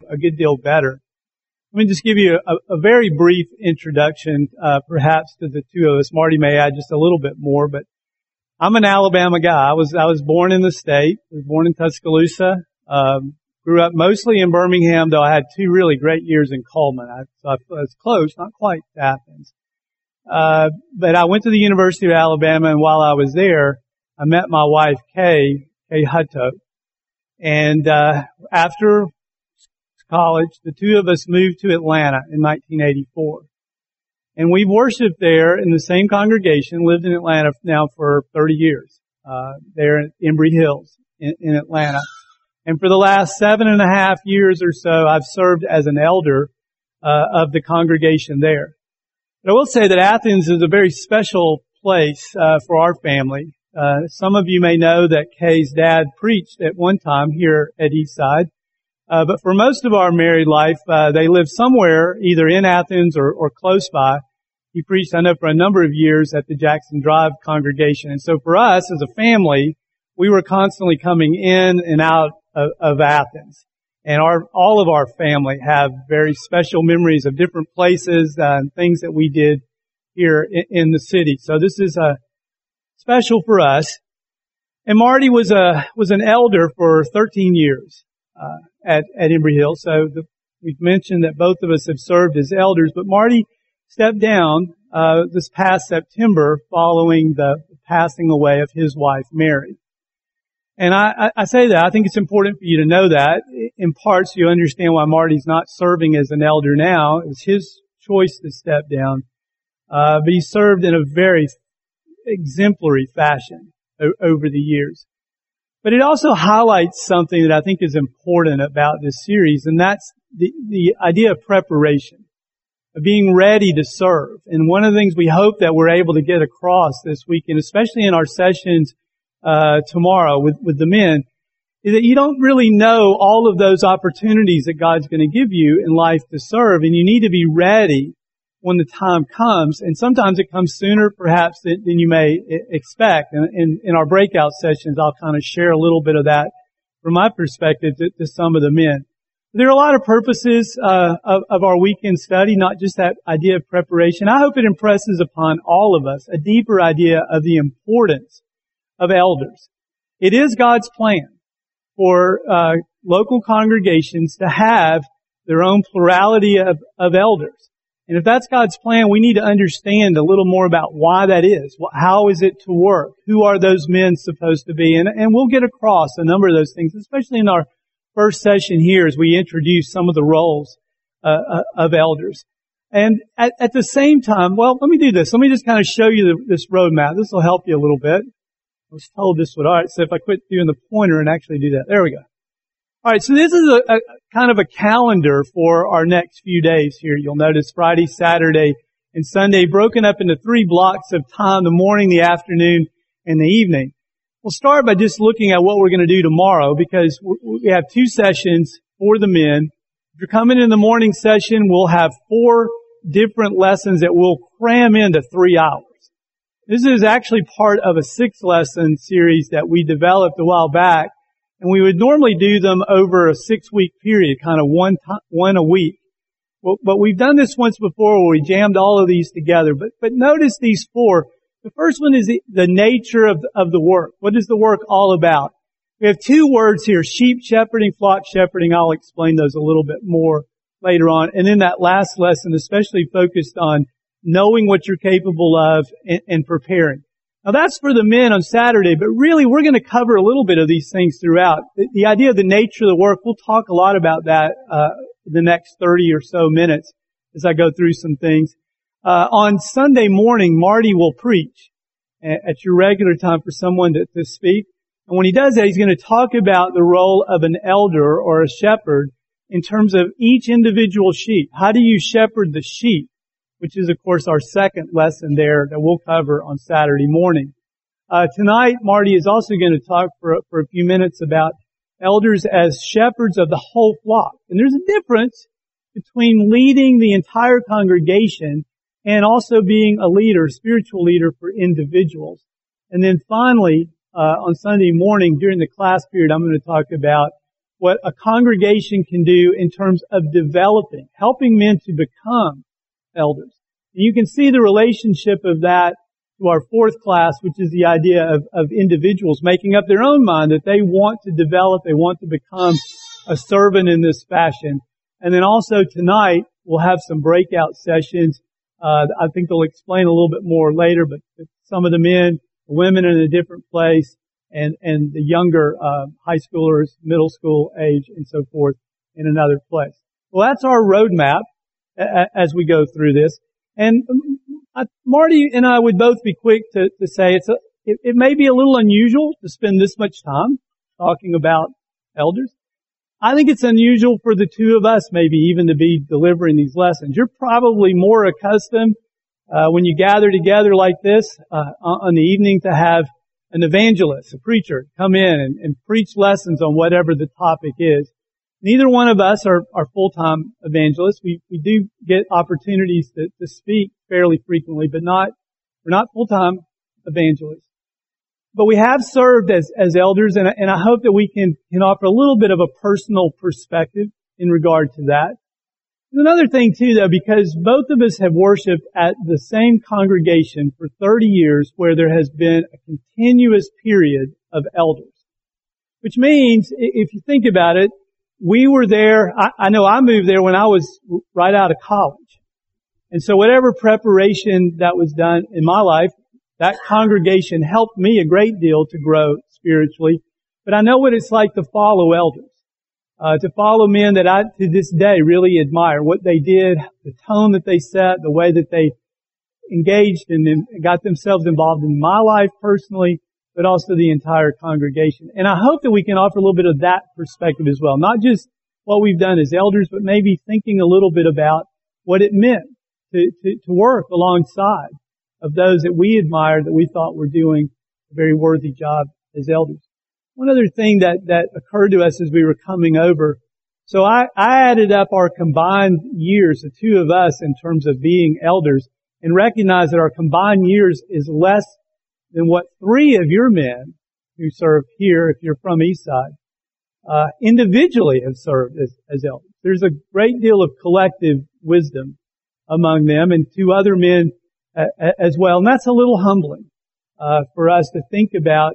a good deal better. Let me just give you a very brief introduction, perhaps to the two of us. Marty may add just a little bit more, but I'm an Alabama guy. I was born in the state. I was born in Tuscaloosa. Grew up mostly in Birmingham, though I had 2 really great years in Coleman. So I was close, not quite to Athens. But I went to the University of Alabama, and while I was there, I met my wife, Kay Hutto. And after college, the two of us moved to Atlanta in 1984. And we've worshiped there in the same congregation, lived in Atlanta now for 30 years, there at Embry Hills in Atlanta. And for the last 7.5 years or so, I've served as an elder of the congregation there. But I will say that Athens is a very special place for our family. Some of you may know that Kay's dad preached at one time here at Eastside. But for most of our married life, they lived somewhere either in Athens or close by. He preached, I know, for a number of years at the Jackson Drive congregation. And so for us as a family, we were constantly coming in and out of Athens. And all of our family have very special memories of different places and things that we did here in the city. So this is special for us. And Marty was an elder for 13 years at Embry Hill. So we've mentioned that both of us have served as elders, but Marty stepped down this past September following the passing away of his wife, Mary. And I say that, I think it's important for you to know that, in part so you understand why Marty's not serving as an elder now. It was his choice to step down. But he served in a very exemplary fashion over the years. But it also highlights something that I think is important about this series, and that's the idea of preparation, of being ready to serve. And one of the things we hope that we're able to get across this weekend, especially in our sessions tomorrow with the men, is that you don't really know all of those opportunities that God's going to give you in life to serve, and you need to be ready when the time comes. And sometimes it comes sooner, perhaps, than you may expect. And in our breakout sessions, I'll kind of share a little bit of that from my perspective to some of the men. There are a lot of purposes of our weekend study, not just that idea of preparation. I hope it impresses upon all of us a deeper idea of the importance of elders. It is God's plan for local congregations to have their own plurality of elders. And if that's God's plan, we need to understand a little more about why that is. How is it to work? Who are those men supposed to be? And we'll get across a number of those things, especially in our first session here as we introduce some of the roles of elders. And at the same time, well, let me do this. Let me just kind of show you this roadmap. This will help you a little bit. I was told this would. All right, so if I quit doing the pointer and actually do that. There we go. All right, so this is a kind of a calendar for our next few days here. You'll notice Friday, Saturday, and Sunday broken up into 3 blocks of time, the morning, the afternoon, and the evening. We'll start by just looking at what we're going to do tomorrow, because we have 2 sessions for the men. If you're coming in the morning session, we'll have 4 different lessons that we'll cram into 3 hours. This is actually part of a 6-lesson series that we developed a while back, and we would normally do them over a 6-week period, kind of one a week. But we've done this once before where we jammed all of these together. But notice these 4. The first one is the nature of the work. What is the work all about? We have 2 words here, sheep shepherding, flock shepherding. I'll explain those a little bit more later on. And then that last lesson, especially focused on knowing what you're capable of and preparing. Now that's for the men on Saturday, but really we're going to cover a little bit of these things throughout. The idea of the nature of the work, we'll talk a lot about that the next 30 or so minutes as I go through some things. On Sunday morning, Marty will preach at your regular time for someone to speak. And when he does that, he's going to talk about the role of an elder or a shepherd in terms of each individual sheep. How do you shepherd the sheep? Which is, of course, our second lesson there that we'll cover on Saturday morning. Tonight, Marty is also going to talk for a few minutes about elders as shepherds of the whole flock. And there's a difference between leading the entire congregation and also being a leader, spiritual leader for individuals. And then finally, on Sunday morning during the class period, I'm going to talk about what a congregation can do in terms of developing, helping men to become elders. And you can see the relationship of that to our fourth class, which is the idea of individuals making up their own mind that they want to develop, they want to become a servant in this fashion. And then also tonight, we'll have some breakout sessions. I think they'll explain a little bit more later, but some of the men, the women are in a different place, and the younger high schoolers, middle school age, and so forth in another place. Well, that's our roadmap as we go through this. And Marty and I would both be quick to say it may be a little unusual to spend this much time talking about elders. I think it's unusual for the two of us maybe even to be delivering these lessons. You're probably more accustomed when you gather together like this on the evening to have an evangelist, a preacher, come in and preach lessons on whatever the topic is. Neither one of us are full-time evangelists. We do get opportunities to speak fairly frequently, but we're not full-time evangelists. But we have served as elders, and I hope that we can offer a little bit of a personal perspective in regard to that. There's another thing too, though, because both of us have worshiped at the same congregation for 30 years where there has been a continuous period of elders. Which means, if you think about it, we were there, I know I moved there when I was right out of college. And so whatever preparation that was done in my life, that congregation helped me a great deal to grow spiritually. But I know what it's like to follow elders. To follow men that I, to this day, really admire. What they did, the tone that they set, the way that they engaged and got themselves involved in my life personally, but also the entire congregation. And I hope that we can offer a little bit of that perspective as well. Not just what we've done as elders, but maybe thinking a little bit about what it meant to work alongside of those that we admired, that we thought were doing a very worthy job as elders. One other thing that occurred to us as we were coming over, so I added up our combined years, the two of us, in terms of being elders, and recognized that our combined years is less than what 3 of your men who serve here, if you're from Eastside, individually have served as elders. There's a great deal of collective wisdom among them, and 2 other men as well. And that's a little humbling for us to think about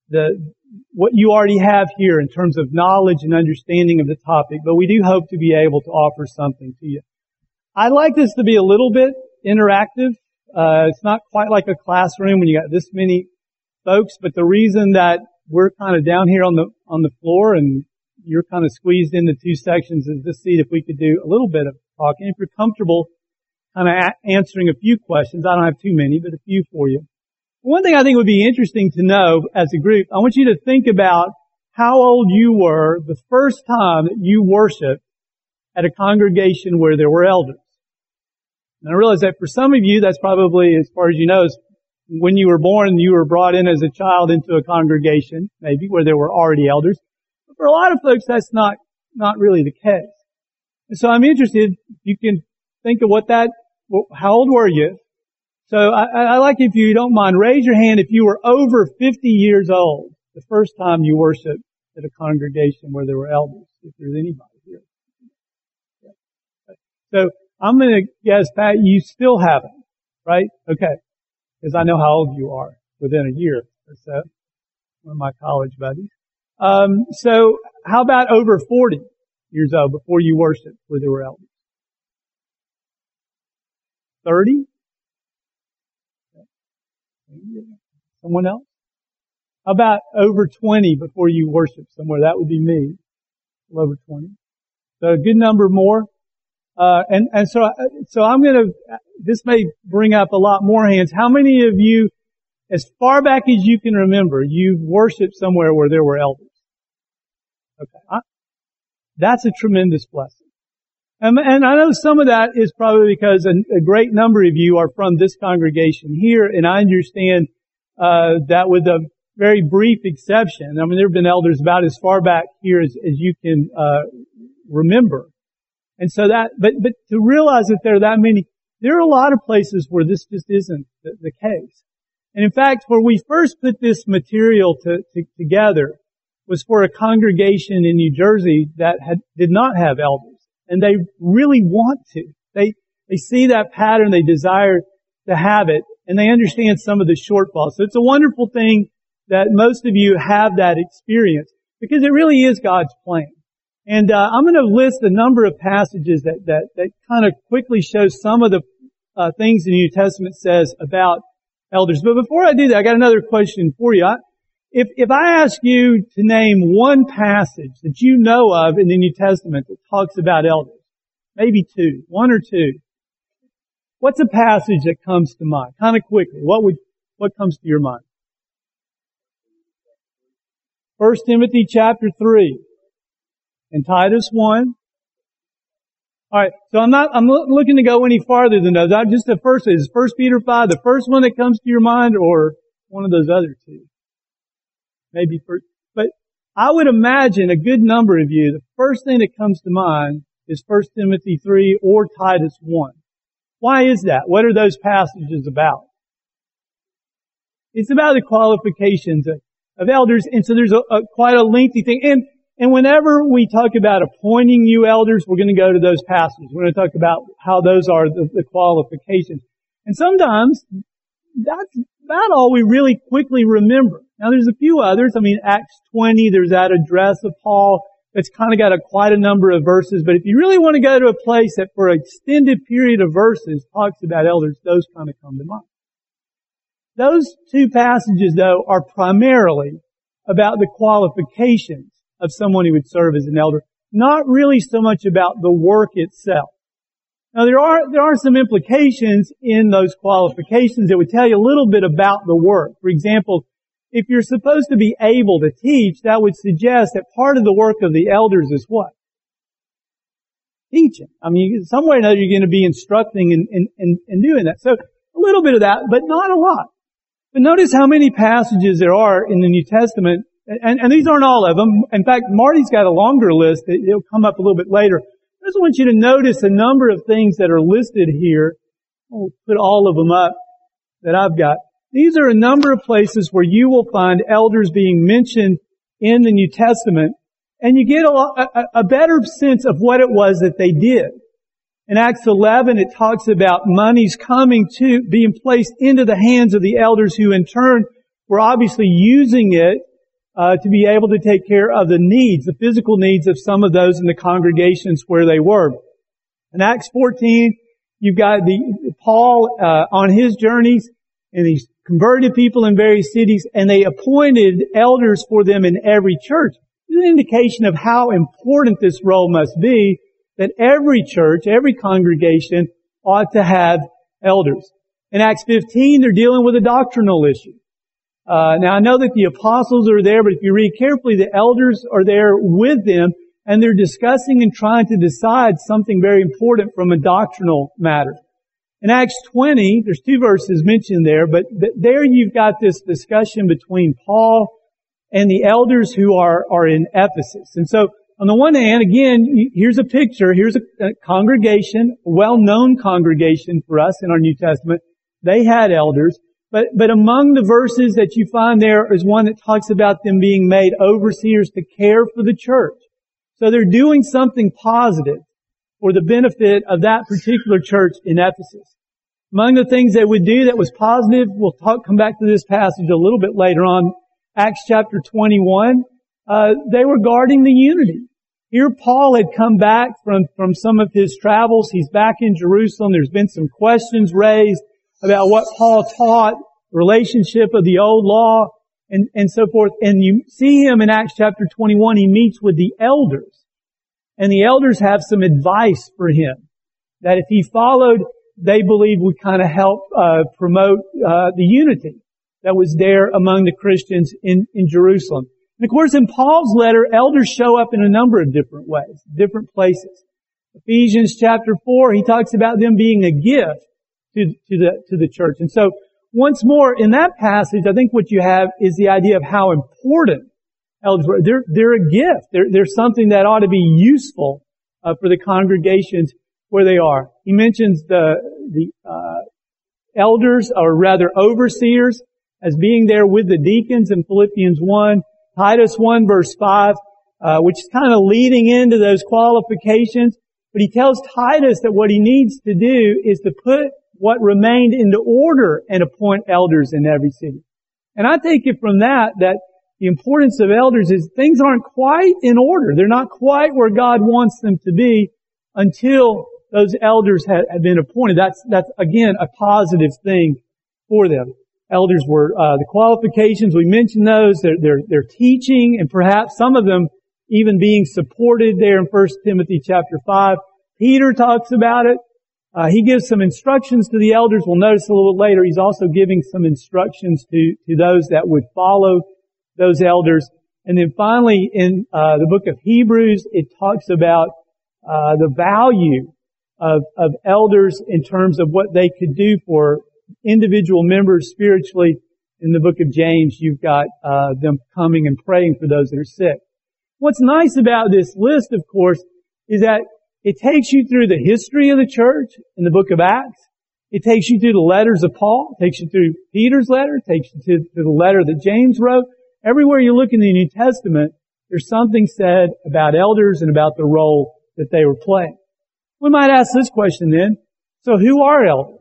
what you already have here in terms of knowledge and understanding of the topic, but we do hope to be able to offer something to you. I'd like this to be a little bit interactive. It's not quite like a classroom when you got this many folks, but the reason that we're kind of down here on the floor and you're kind of squeezed into 2 sections is to see if we could do a little bit of talking. If you're comfortable kind of answering a few questions, I don't have too many, but a few for you. One thing I think would be interesting to know as a group, I want you to think about how old you were the first time that you worshiped at a congregation where there were elders. And I realize that for some of you, that's probably, as far as you know, is when you were born, you were brought in as a child into a congregation, maybe, where there were already elders. But for a lot of folks, that's not really the case. And so I'm interested, you can think of how old were you? So I like, if you don't mind, raise your hand if you were over 50 years old the first time you worshiped at a congregation where there were elders, if there's anybody here. So I'm going to guess, Pat, you still haven't, right? Okay. Because I know how old you are within a year or so. One of my college buddies. So how about over 40 years old before you worshiped where there were elders? 30? Someone else? How about over 20 before you worship somewhere? That would be me. Over 20. So a good number more. And so I'm this may bring up a lot more hands. How many of you, as far back as you can remember, you've worshiped somewhere where there were elders? Okay. That's a tremendous blessing. And I know some of that is probably because a great number of you are from this congregation here, and I understand that with a very brief exception. I mean, there have been elders about as far back here as you can remember. And so but to realize that there are that many, there are a lot of places where this just isn't the case. And in fact, where we first put this material together, was for a congregation in New Jersey that did not have elders. And they really want to. They see that pattern, they desire to have it, and they understand some of the shortfalls. So it's a wonderful thing that most of you have that experience, because it really is God's plan. And I'm going to list a number of passages that kind of quickly show some of the things the New Testament says about elders. But before I do that, I got another question for you. If I ask you to name one passage that you know of in the New Testament that talks about elders, maybe two, one or two, what's a passage that comes to mind? Kind of quickly, what comes to your mind? 1 Timothy chapter 3 and Titus 1. Alright, so I'm not looking to go any farther than those. Just the first is 1 Peter 5, the first one that comes to your mind, or one of those other two? Maybe first. But I would imagine a good number of you, the first thing that comes to mind is 1 Timothy 3 or Titus 1. Why is that? What are those passages about? It's about the qualifications of elders, and so there's quite a lengthy thing. And whenever we talk about appointing you elders, we're going to go to those passages. We're going to talk about how those are the qualifications. And sometimes that's about all we really quickly remember. Now there's a few others. I mean, Acts 20, there's that address of Paul. It's kind of got quite a number of verses. But if you really want to go to a place that for an extended period of verses talks about elders, those kind of come to mind. Those two passages, though, are primarily about the qualifications of someone who would serve as an elder, not really so much about the work itself. Now there are some implications in those qualifications that would tell you a little bit about the work. For example, if you're supposed to be able to teach, that would suggest that part of the work of the elders is what? Teaching. I mean, some way or another you're going to be instructing and doing that. So a little bit of that, but not a lot. But notice how many passages there are in the New Testament, and these aren't all of them. In fact, Marty's got a longer list. It'll come up a little bit later. I just want you to notice a number of things that are listed here. I'll put all of them up that I've got. These are a number of places where you will find elders being mentioned in the New Testament, and you get a better sense of what it was that they did. In Acts 11, it talks about monies coming to, being placed into the hands of the elders who in turn were obviously using it to be able to take care of the needs, the physical needs of some of those in the congregations where they were. In Acts 14, you've got Paul on his journeys, and he's converted people in various cities, and they appointed elders for them in every church. It's an indication of how important this role must be, that every church, every congregation ought to have elders. In Acts 15, they're dealing with a doctrinal issue. Now I know that the apostles are there, but if you read carefully, the elders are there with them, and they're discussing and trying to decide something very important from a doctrinal matter. In Acts 20, there's two verses mentioned there, but there you've got this discussion between Paul and the elders who are in Ephesus. And so, on the one hand, again, here's a picture, here's a congregation, a well-known congregation for us in our New Testament. They had elders. But among the verses that you find there is one that talks about them being made overseers to care for the church. So they're doing something positive for the benefit of that particular church in Ephesus. Among the things they would do that was positive, we'll come back to this passage a little bit later on, Acts chapter 21, they were guarding the unity. Here Paul had come back from some of his travels. He's back in Jerusalem. There's been some questions raised about what Paul taught, relationship of the old law, and so forth. And you see him in Acts chapter 21, he meets with the elders. And the elders have some advice for him that if he followed, they believe would kind of help promote the unity that was there among the Christians in Jerusalem. And of course, in Paul's letter, elders show up in a number of different ways, different places. Ephesians chapter 4, he talks about them being a gift to the church. And so, once more, in that passage, I think what you have is the idea of how important elders were. They're a gift. They're something that ought to be useful for the congregations where they are. He mentions the elders, or rather overseers, as being there with the deacons in Philippians 1. Titus 1 verse 5, which is kind of leading into those qualifications. But he tells Titus that what he needs to do is to put what remained into order and appoint elders in every city. And I take it from that the importance of elders is things aren't quite in order. They're not quite where God wants them to be until those elders have been appointed. That's again a positive thing for them. Elders were the qualifications, we mentioned those, their teaching, and perhaps some of them even being supported there in 1 Timothy chapter 5. Peter talks about it. He gives some instructions to the elders. We'll notice a little bit later, he's also giving some instructions to those that would follow those elders. And then finally, in the book of Hebrews, it talks about the value of elders in terms of what they could do for individual members spiritually. In the book of James, you've got them coming and praying for those that are sick. What's nice about this list, of course, is that it takes you through the history of the church in the book of Acts. It takes you through the letters of Paul. It takes you through Peter's letter. It takes you to the letter that James wrote. Everywhere you look in the New Testament, there's something said about elders and about the role that they were playing. We might ask this question then. So who are elders?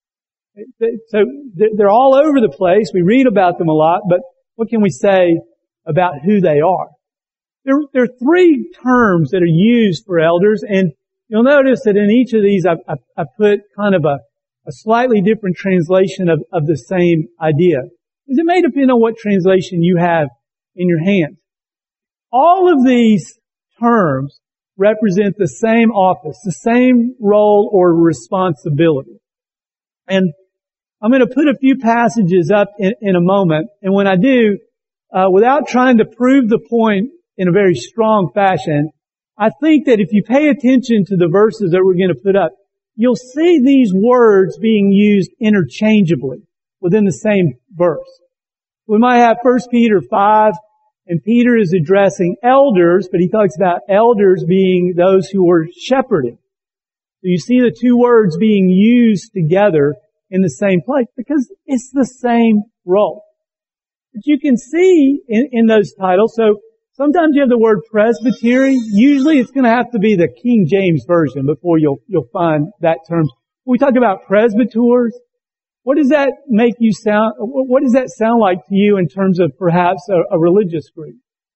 So they're all over the place. We read about them a lot, but what can we say about who they are? There are three terms that are used for elders, and you'll notice that in each of these I put kind of a slightly different translation of the same idea. Because it may depend on what translation you have in your hand. All of these terms represent the same office, the same role or responsibility. And I'm going to put a few passages up in a moment, and when I do, without trying to prove the point in a very strong fashion, I think that if you pay attention to the verses that we're going to put up, you'll see these words being used interchangeably within the same verse. We might have 1 Peter 5, and Peter is addressing elders, but he talks about elders being those who are shepherding. So you see the two words being used together in the same place because it's the same role. But you can see in those titles, so sometimes you have the word presbytery. Usually it's going to have to be the King James Version before you'll find that term. When we talk about presbyters, what does that make you sound, what does that sound like to you in terms of perhaps a religious group?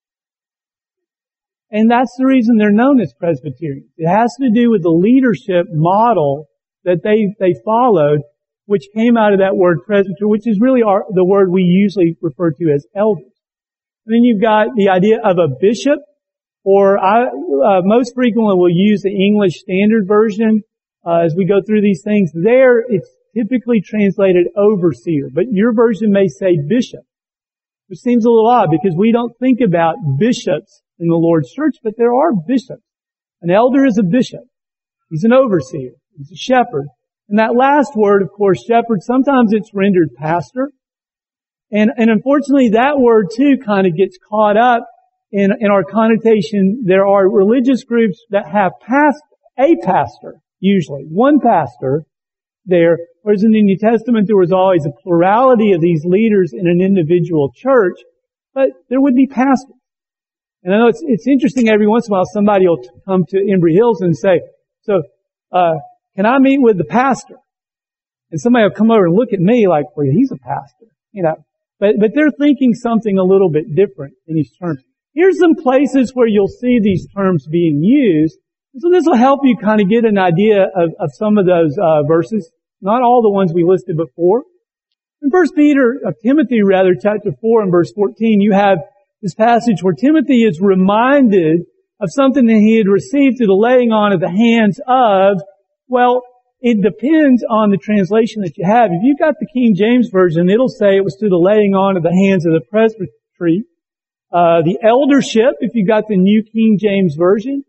And that's the reason they're known as Presbyterians. It has to do with the leadership model that they followed, which came out of that word presbyter, which is really the word we usually refer to as elders. And then you've got the idea of a bishop, or most frequently we'll use the English Standard Version as we go through these things. There, it's typically translated overseer, but your version may say bishop, which seems a little odd because we don't think about bishops in the Lord's church, but there are bishops. An elder is a bishop. He's an overseer. He's a shepherd. And that last word, of course, shepherd, sometimes it's rendered pastor. And unfortunately, that word too kind of gets caught up in our connotation. There are religious groups that have a pastor, usually, one pastor there, whereas in the New Testament there was always a plurality of these leaders in an individual church, but there would be pastors. And I know it's interesting every once in a while somebody will come to Embry Hills and say, so, can I meet with the pastor? And somebody will come over and look at me like, well, he's a pastor, you know. But they're thinking something a little bit different in these terms. Here's some places where you'll see these terms being used. So this will help you kind of get an idea of some of those verses. Not all the ones we listed before. In Timothy, chapter 4 and verse 14, you have this passage where Timothy is reminded of something that he had received through the laying on of the hands of, well, it depends on the translation that you have. If you've got the King James Version, it'll say it was through the laying on of the hands of the presbytery, the eldership, if you've got the New King James Version,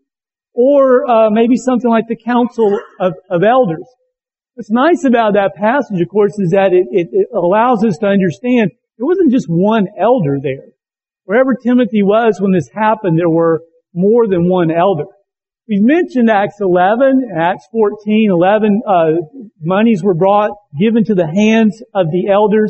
or maybe something like the Council of Elders. What's nice about that passage, of course, is that it allows us to understand it wasn't just one elder there. Wherever Timothy was when this happened, there were more than one elder. We've mentioned Acts 11, Acts 14, 11, monies were given to the hands of the elders.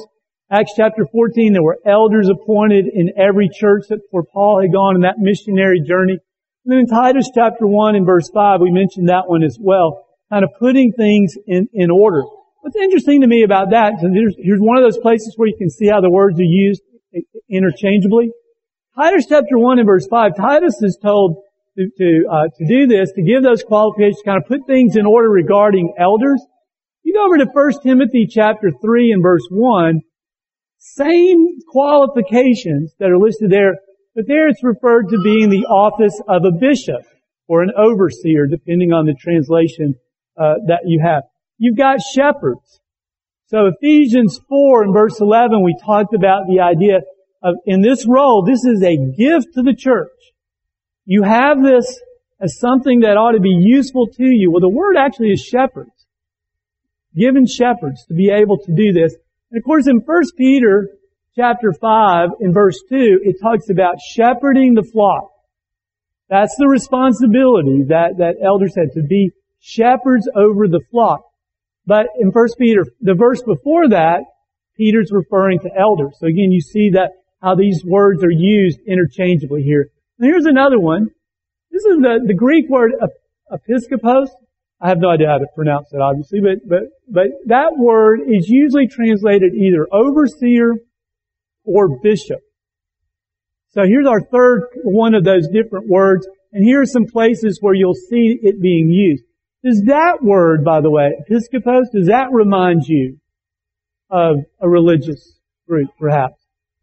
Acts chapter 14, there were elders appointed in every church that before Paul had gone on that missionary journey. And then in Titus chapter 1 and verse 5, we mentioned that one as well, kind of putting things in order. What's interesting to me about that, so here's one of those places where you can see how the words are used interchangeably. Titus chapter 1 and verse 5, Titus is told to do this, to give those qualifications, kind of put things in order regarding elders. You go over to 1 Timothy chapter 3 and verse 1, same qualifications that are listed there, but there it's referred to being the office of a bishop or an overseer, depending on the translation that you have. You've got shepherds. So Ephesians 4 and verse 11, we talked about the idea of, in this role, this is a gift to the church. You have this as something that ought to be useful to you. Well, the word actually is shepherds. Given shepherds to be able to do this. And of course, in 1 Peter chapter 5 in verse 2, it talks about shepherding the flock. That's the responsibility that elders had, to be shepherds over the flock. But in 1 Peter, the verse before that, Peter's referring to elders. So again, you see that how these words are used interchangeably here. And here's another one. This is the Greek word episkopos. I have no idea how to pronounce it, obviously, but that word is usually translated either overseer or bishop. So here's our third one of those different words, and here are some places where you'll see it being used. Does that word, by the way, episkopos, does that remind you of a religious group, perhaps?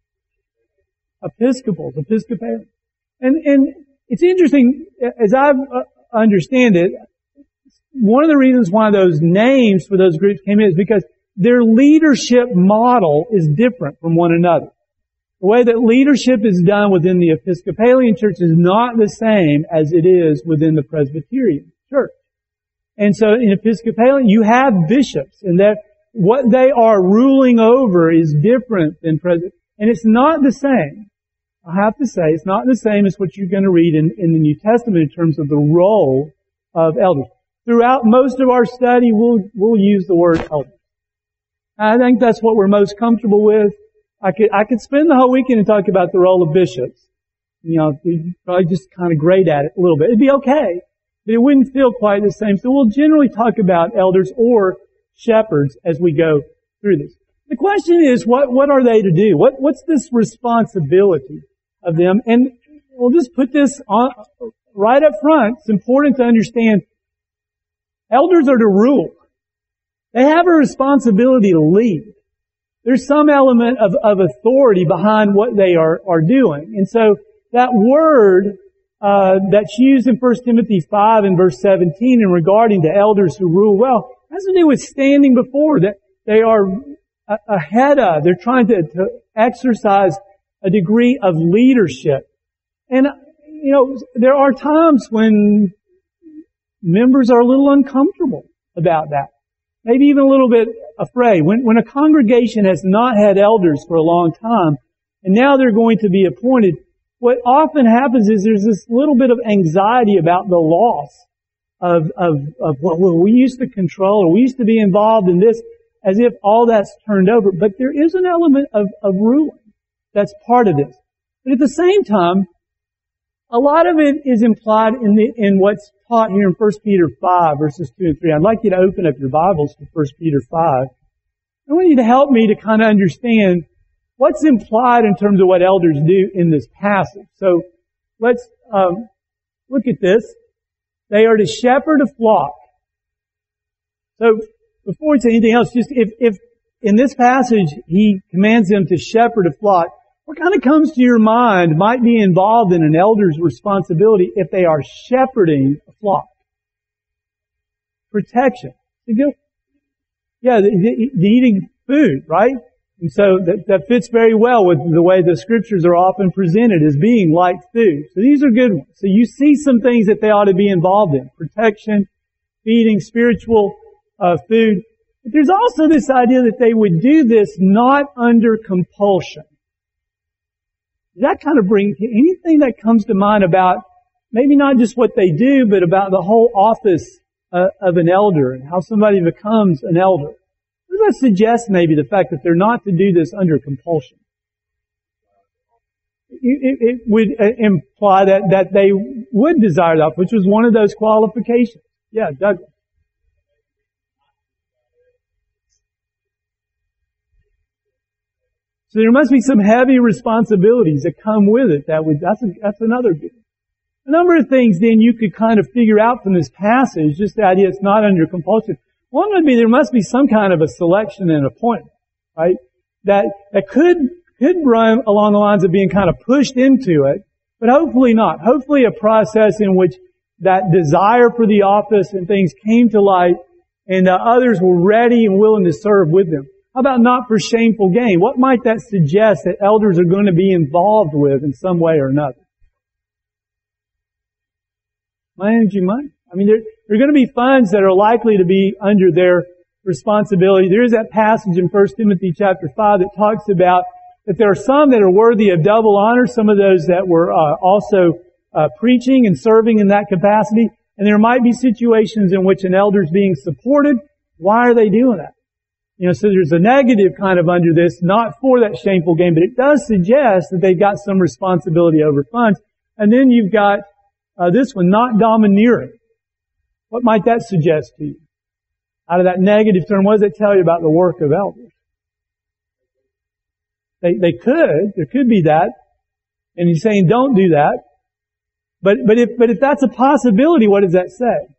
Episcopals, Episcopalian. And it's interesting, as I understand it, one of the reasons why those names for those groups came in is because their leadership model is different from one another. The way that leadership is done within the Episcopalian church is not the same as it is within the Presbyterian church. And so in Episcopalian, you have bishops, and that what they are ruling over is different than Presbyterian. And it's not the same. I have to say, it's not the same as what you're going to read in the New Testament in terms of the role of elders. Throughout most of our study, we'll use the word elders. I think that's what we're most comfortable with. I could spend the whole weekend and talk about the role of bishops. You know, you'd probably just kind of grade at it a little bit. It'd be okay, but it wouldn't feel quite the same. So we'll generally talk about elders or shepherds as we go through this. The question is, what are they to do? What's this responsibility of them? And we'll just put this on right up front. It's important to understand elders are to rule. They have a responsibility to lead. There's some element of authority behind what they are doing. And so that word that's used in 1 Timothy 5 and verse 17 in regarding to elders who rule well has to do with standing before, that they are ahead of. They're trying to exercise a degree of leadership. And, you know, there are times when members are a little uncomfortable about that. Maybe even a little bit afraid. When a congregation has not had elders for a long time, and now they're going to be appointed, what often happens is there's this little bit of anxiety about the loss of well, we used to control, or we used to be involved in this, as if all that's turned over. But there is an element of ruling that's part of this. But at the same time, a lot of it is implied in what's taught here in 1 Peter 5, verses 2 and 3. I'd like you to open up your Bibles to 1 Peter 5. I want you to help me to kind of understand what's implied in terms of what elders do in this passage. So let's look at this. They are to shepherd a flock. So before we say anything else, just if in this passage he commands them to shepherd a flock, what kind of comes to your mind might be involved in an elder's responsibility if they are shepherding a flock? Protection. Yeah, the eating food, right? And so that fits very well with the way the scriptures are often presented as being like food. So these are good ones. So you see some things that they ought to be involved in. Protection, feeding, spiritual food. But there's also this idea that they would do this not under compulsion. That kind of brings anything that comes to mind about maybe not just what they do, but about the whole office of an elder and how somebody becomes an elder. There's that suggest maybe the fact that they're not to do this under compulsion? It would imply that they would desire that, which was one of those qualifications. Yeah, Douglas. So there must be some heavy responsibilities that come with it. That's another good. A number of things then you could kind of figure out from this passage, just the idea it's not under compulsion. One would be there must be some kind of a selection and appointment, right? That could run along the lines of being kind of pushed into it, but hopefully not. Hopefully a process in which that desire for the office and things came to light and others were ready and willing to serve with them. How about not for shameful gain? What might that suggest that elders are going to be involved with in some way or another? Managing money. I mean, there are going to be funds that are likely to be under their responsibility. There is that passage in 1 Timothy chapter 5 that talks about that there are some that are worthy of double honor, some of those that were also preaching and serving in that capacity. And there might be situations in which an elder is being supported. Why are they doing that? So there's a negative kind of under this, not for that shameful gain, but it does suggest that they've got some responsibility over funds. And then you've got this one, not domineering. What might that suggest to you? Out of that negative term, what does it tell you about the work of elders? There could be that. And he's saying don't do that. But if that's a possibility, what does that say?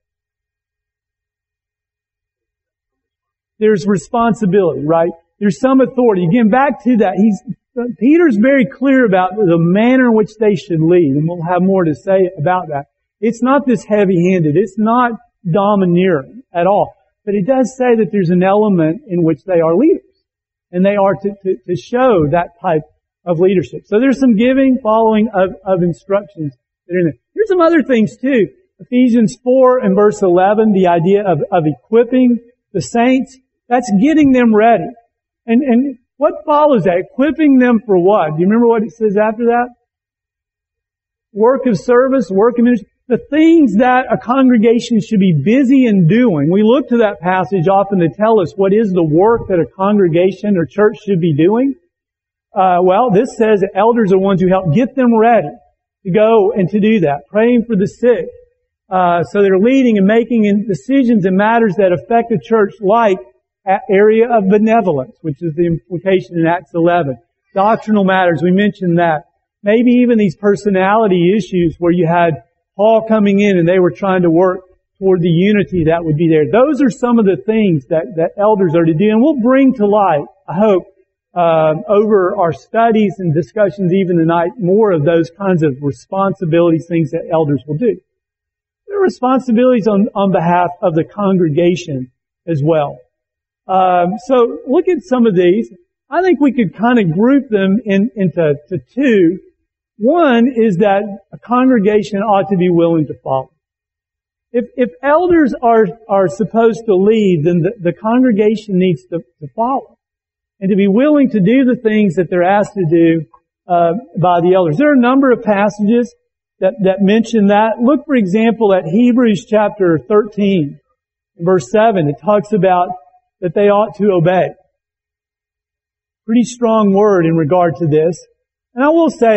There's responsibility, right? There's some authority. Again, back to that, Peter's very clear about the manner in which they should lead, and we'll have more to say about that. It's not this heavy-handed. It's not domineering at all. But it does say that there's an element in which they are leaders, and they are to show that type of leadership. So there's some giving, following of instructions that are in there. Here's some other things too. Ephesians 4 and verse 11, the idea of equipping the saints. That's getting them ready. And what follows that? Equipping them for what? Do you remember what it says after that? Work of service, work of ministry. The things that a congregation should be busy in doing. We look to that passage often to tell us what is the work that a congregation or church should be doing. Well, this says that elders are ones who help get them ready to go and to do that. Praying for the sick. So they're leading and making decisions in matters that affect the church, like area of benevolence, which is the implication in Acts 11. Doctrinal matters, we mentioned that. Maybe even these personality issues where you had Paul coming in and they were trying to work toward the unity that would be there. Those are some of the things that elders are to do. And we'll bring to light, I hope, over our studies and discussions even tonight, more of those kinds of responsibilities, things that elders will do. There are responsibilities on behalf of the congregation as well. So look at some of these. I think we could kind of group them into two. One is that a congregation ought to be willing to follow. If elders are supposed to lead, then the congregation needs to follow and to be willing to do the things that they're asked to do by the elders. There are a number of passages that mention that. Look, for example, at Hebrews chapter 13, verse 7. It talks about that they ought to obey. Pretty strong word in regard to this. And I will say,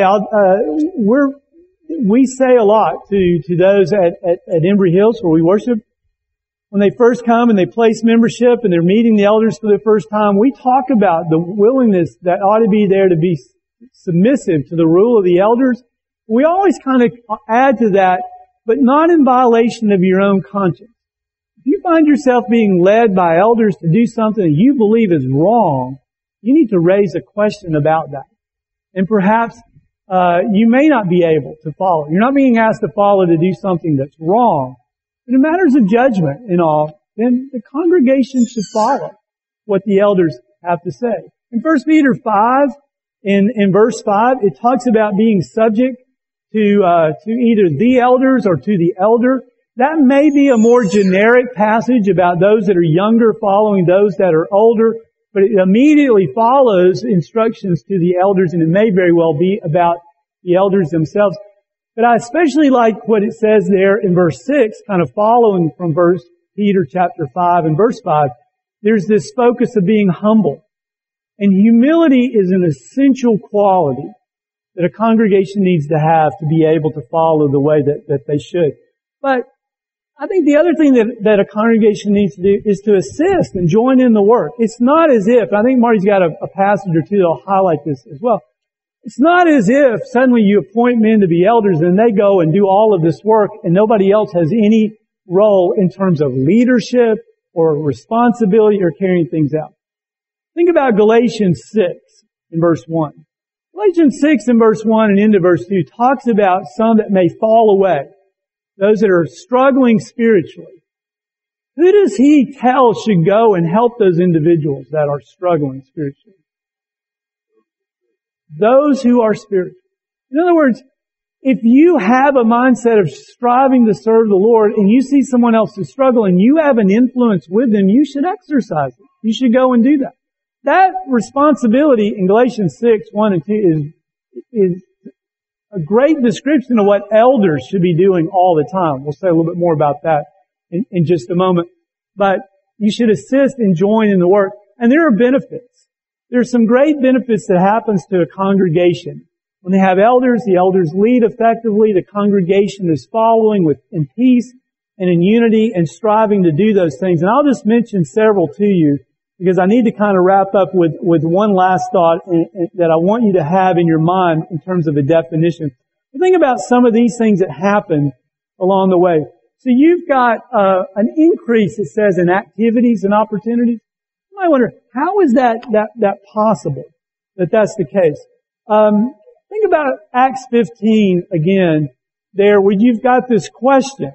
we say a lot to those at Embry Hills where we worship. When they first come and they place membership and they're meeting the elders for the first time, we talk about the willingness that ought to be there to be submissive to the rule of the elders. We always kind of add to that, but not in violation of your own conscience. If you find yourself being led by elders to do something that you believe is wrong, you need to raise a question about that. And perhaps you may not be able to follow. You're not being asked to follow to do something that's wrong. But in matters of judgment and all, then the congregation should follow what the elders have to say. In 1 Peter 5, in verse 5, it talks about being subject to either the elders or to the elder. That may be a more generic passage about those that are younger following those that are older, but it immediately follows instructions to the elders, and it may very well be about the elders themselves. But I especially like what it says there in verse 6, kind of following from verse Peter chapter 5 and verse 5. there's this focus of being humble. And humility is an essential quality that a congregation needs to have to be able to follow the way that they should. But I think the other thing that a congregation needs to do is to assist and join in the work. It's not as if, I think Marty's got a passage or two that'll highlight this as well. It's not as if suddenly you appoint men to be elders and they go and do all of this work and nobody else has any role in terms of leadership or responsibility or carrying things out. Think about Galatians 6 in verse 1. Galatians 6 in verse 1 and into verse 2 talks about some that may fall away. Those that are struggling spiritually. Who does he tell should go and help those individuals that are struggling spiritually? Those who are spiritual. In other words, if you have a mindset of striving to serve the Lord and you see someone else who's struggling, you have an influence with them, you should exercise it. You should go and do that. That responsibility in Galatians 6, 1 and 2 is a great description of what elders should be doing all the time. We'll say a little bit more about that in just a moment. But you should assist and join in the work. And there are benefits. There are some great benefits that happens to a congregation. When they have elders, the elders lead effectively. The congregation is following in peace and in unity and striving to do those things. And I'll just mention several to you because I need to kind of wrap up with one last thought that I want you to have in your mind in terms of a definition. Think about some of these things that happen along the way. So you've got an increase, it says, in activities and opportunities. You might wonder, how is that possible that that's the case? Think about Acts 15 again, there where you've got this question,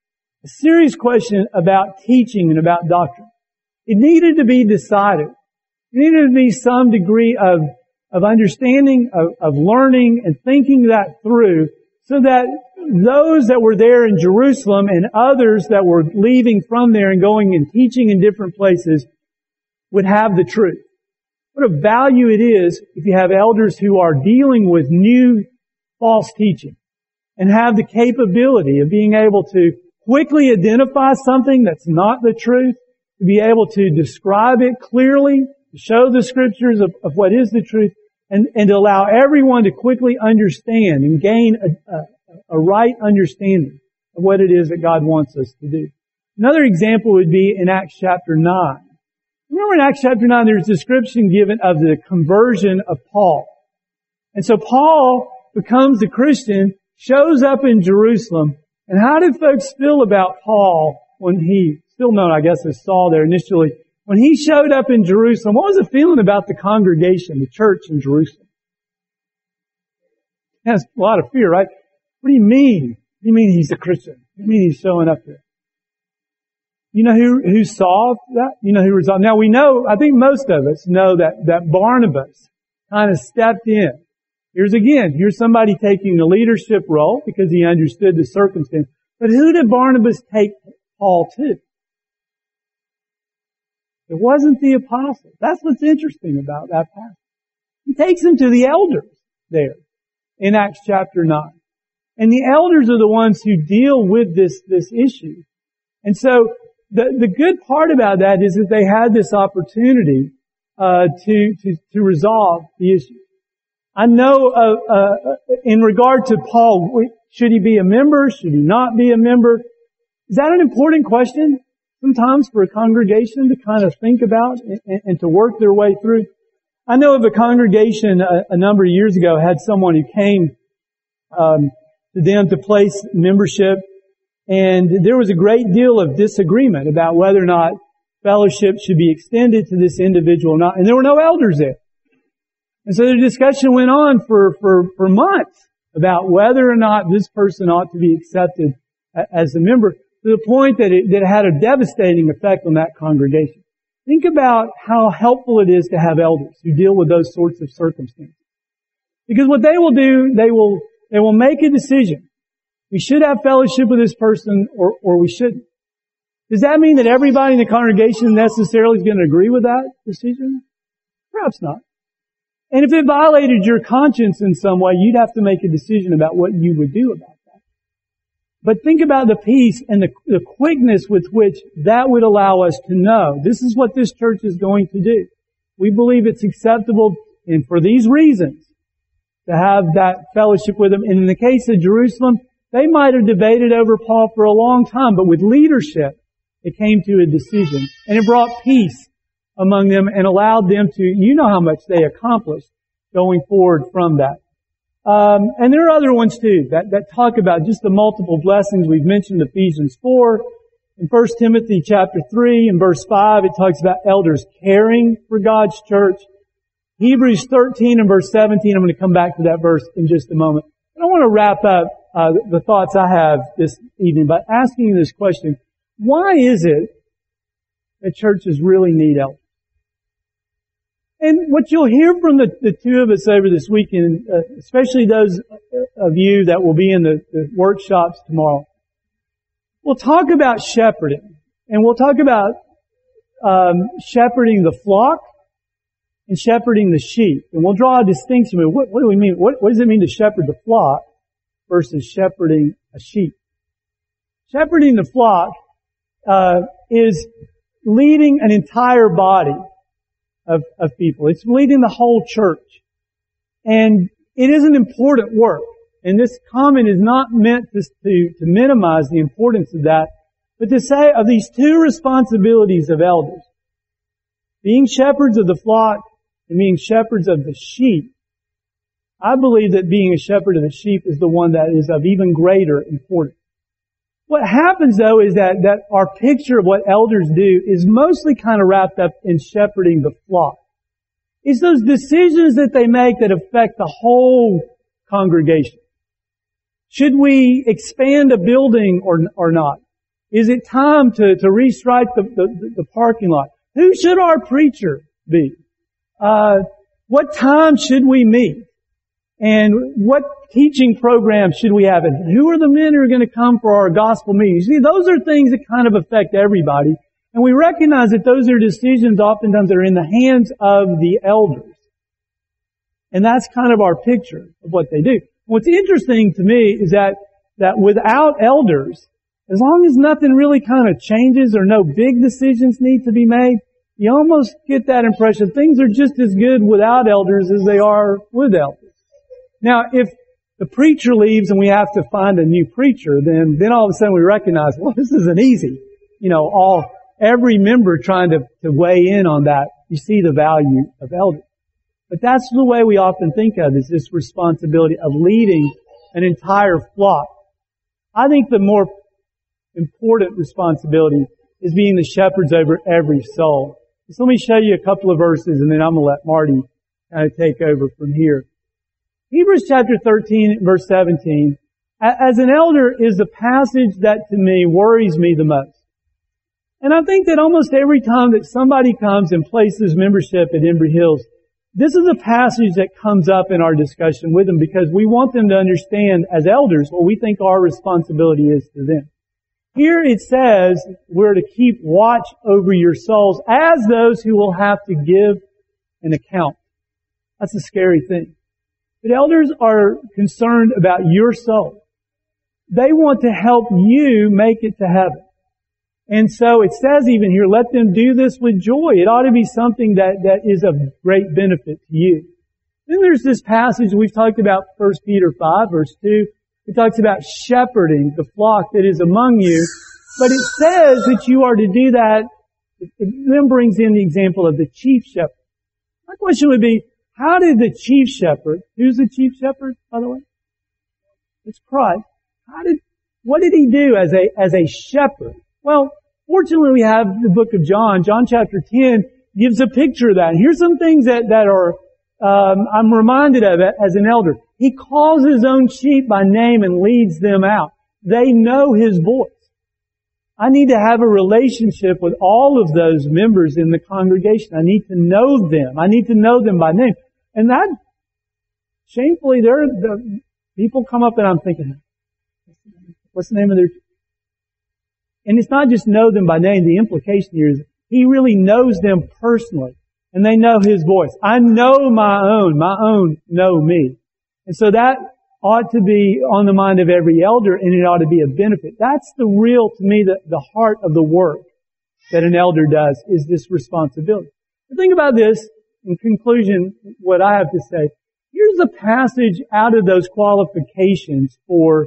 a serious question about teaching and about doctrine. It needed to be decided. There needed to be some degree of understanding, of learning and thinking that through so that those that were there in Jerusalem and others that were leaving from there and going and teaching in different places would have the truth. What a value it is if you have elders who are dealing with new false teaching and have the capability of being able to quickly identify something that's not the truth, to be able to describe it clearly, to show the scriptures of what is the truth, and to allow everyone to quickly understand and gain a right understanding of what it is that God wants us to do. Another example would be in Acts chapter 9. Remember in Acts chapter 9 there's a description given of the conversion of Paul. And so Paul becomes a Christian, shows up in Jerusalem, and how did folks feel about Paul when he, still known I guess as Saul there initially, when he showed up in Jerusalem? What was the feeling about the congregation, the church in Jerusalem? It has a lot of fear, right? What do you mean? What do you mean he's a Christian? What do you mean he's showing up there? You know who saw that? You know who resolved? Now we know, I think most of us know that Barnabas kind of stepped in. Here's somebody taking a leadership role because he understood the circumstance. But who did Barnabas take Paul to? It wasn't the apostles. That's what's interesting about that passage. He takes them to the elders there in Acts chapter 9. And the elders are the ones who deal with this issue. And so the good part about that is that they had this opportunity to resolve the issue. I know in regard to Paul, should he be a member? Should he not be a member? Is that an important question sometimes for a congregation to kind of think about and to work their way through? I know of a congregation a number of years ago had someone who came to them to place membership, and there was a great deal of disagreement about whether or not fellowship should be extended to this individual or not, and there were no elders there. And so the discussion went on for months about whether or not this person ought to be accepted as a member, to the point that it had a devastating effect on that congregation. Think about how helpful it is to have elders who deal with those sorts of circumstances. Because what they will do, they will make a decision. We should have fellowship with this person or we shouldn't. Does that mean that everybody in the congregation necessarily is going to agree with that decision? Perhaps not. And if it violated your conscience in some way, you'd have to make a decision about what you would do about that. But think about the peace and the quickness with which that would allow us to know. This is what this church is going to do. We believe it's acceptable, and for these reasons, to have that fellowship with them. And in the case of Jerusalem, they might have debated over Paul for a long time, but with leadership, it came to a decision. And it brought peace among them and allowed them to, you know how much they accomplished going forward from that. And there are other ones too that talk about just the multiple blessings. We've mentioned Ephesians 4. In 1 Timothy chapter 3 and verse 5, it talks about elders caring for God's church. Hebrews 13 and verse 17, I'm going to come back to that verse in just a moment. But I want to wrap up the thoughts I have this evening by asking you this question. Why is it that churches really need elders? And what you'll hear from the two of us over this weekend, especially those of you that will be in the workshops tomorrow, we'll talk about shepherding. And we'll talk about shepherding the flock and shepherding the sheep. And we'll draw a distinction. What do we mean? What does it mean to shepherd the flock versus shepherding a sheep? Shepherding the flock is leading an entire body of people. It's leading the whole church. And it is an important work. And this comment is not meant to minimize the importance of that, but to say of these two responsibilities of elders, being shepherds of the flock and being shepherds of the sheep, I believe that being a shepherd of the sheep is the one that is of even greater importance. What happens though is that our picture of what elders do is mostly kind of wrapped up in shepherding the flock. It's those decisions that they make that affect the whole congregation. Should we expand a building or not? Is it time to restrike the parking lot? Who should our preacher be? What time should we meet? And what teaching program should we have? And who are the men who are going to come for our gospel meetings? See, those are things that kind of affect everybody. And we recognize that those are decisions oftentimes that are in the hands of the elders. And that's kind of our picture of what they do. What's interesting to me is that without elders, as long as nothing really kind of changes or no big decisions need to be made, you almost get that impression things are just as good without elders as they are with elders. Now, if the preacher leaves and we have to find a new preacher, then all of a sudden we recognize, well, this isn't easy. Every member trying to weigh in on that, you see the value of elders. But that's the way we often think of is this responsibility of leading an entire flock. I think the more important responsibility is being the shepherds over every soul. So let me show you a couple of verses and then I'm going to let Marty kind of take over from here. Hebrews chapter 13, verse 17. As an elder is the passage that to me worries me the most. And I think that almost every time that somebody comes and places membership at Embry Hills, this is a passage that comes up in our discussion with them because we want them to understand as elders what we think our responsibility is to them. Here it says we're to keep watch over your souls as those who will have to give an account. That's a scary thing. But elders are concerned about your soul. They want to help you make it to heaven. And so it says even here, let them do this with joy. It ought to be something that is of great benefit to you. Then there's this passage we've talked about, 1 Peter 5, verse 2. It talks about shepherding the flock that is among you. But it says that you are to do that. It then brings in the example of the chief shepherd. My question would be, how did the chief shepherd, who's the chief shepherd, by the way? It's Christ. What did he do as a shepherd? Well, fortunately we have the book of John. John chapter 10 gives a picture of that. And here's some things that are, I'm reminded of it as an elder. He calls his own sheep by name and leads them out. They know his voice. I need to have a relationship with all of those members in the congregation. I need to know them. I need to know them by name. And that, shamefully, the people come up and I'm thinking, what's the name of their... And it's not just know them by name. The implication here is he really knows them personally. And they know his voice. I know my own. My own know me. And so that ought to be on the mind of every elder, and it ought to be a benefit. That's to me, the heart of the work that an elder does, is this responsibility. But think about this, in conclusion, what I have to say. Here's a passage out of those qualifications for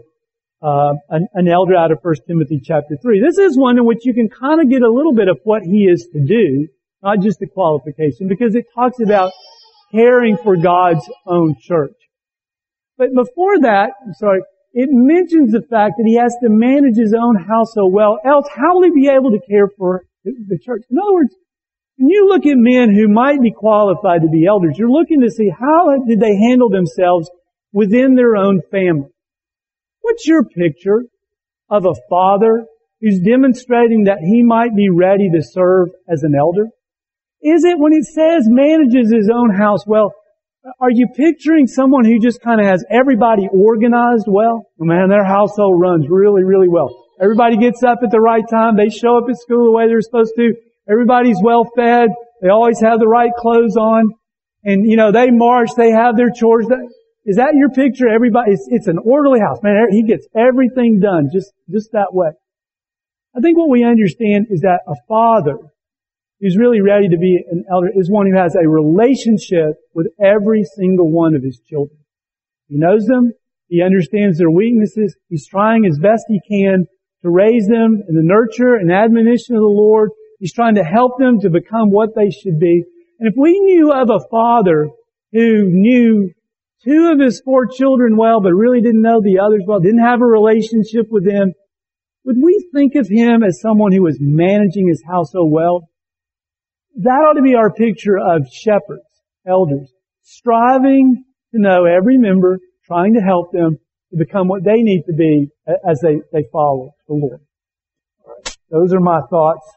an elder out of 1 Timothy chapter 3. This is one in which you can kind of get a little bit of what he is to do, not just the qualification, because it talks about caring for God's own church. But before that, it mentions the fact that he has to manage his own household well, else how will he be able to care for the church? In other words, when you look at men who might be qualified to be elders, you're looking to see how did they handle themselves within their own family. What's your picture of a father who's demonstrating that he might be ready to serve as an elder? Is it when it says manages his own house well, are you picturing someone who just kind of has everybody organized well? Oh, man, their household runs really, really well. Everybody gets up at the right time. They show up at school the way they're supposed to. Everybody's well fed. They always have the right clothes on. And, they march. They have their chores. Is that your picture? Everybody, it's an orderly house. Man, he gets everything done just that way. I think what we understand is that a father who's really ready to be an elder is one who has a relationship with every single one of his children. He knows them. He understands their weaknesses. He's trying as best he can to raise them in the nurture and admonition of the Lord. He's trying to help them to become what they should be. And if we knew of a father who knew 2 of his 4 children well, but really didn't know the others well, didn't have a relationship with them, would we think of him as someone who was managing his household well? That ought to be our picture of shepherds, elders, striving to know every member, trying to help them to become what they need to be as they follow the Lord. Those are my thoughts.